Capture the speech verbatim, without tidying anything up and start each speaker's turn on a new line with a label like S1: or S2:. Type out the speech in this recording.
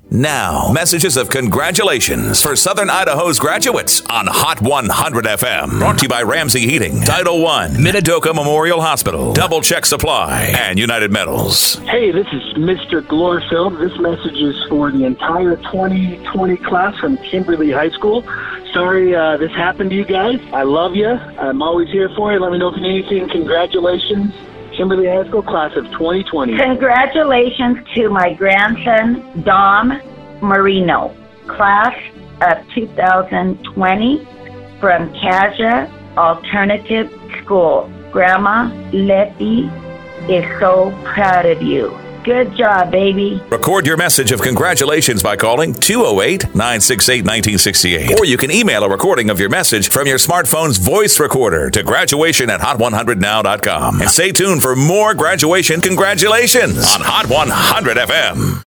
S1: Now, messages of congratulations for Southern Idaho's graduates on Hot one hundred F M. Brought to you by Ramsey Heating, Title One, Minidoka Memorial Hospital, Double Check Supply, and United Metals.
S2: Hey, this is Mister Glorfield. This message is for the entire twenty twenty class from Kimberly High School. Sorry uh, this happened to you guys. I love you. I'm always here for you. Let me know if you need anything. Congratulations. Kimberly High School class of twenty twenty.
S3: Congratulations to my grandson, Dom Marino, class of two thousand twenty from Kaja Alternative School. Grandma Letty is so proud of you. Good job, baby.
S1: Record your message of congratulations by calling two oh eight, nine six eight, one nine six eight. Or you can email a recording of your message from your smartphone's voice recorder to graduation at hot one hundred now dot com. And stay tuned for more graduation congratulations on Hot one hundred F M.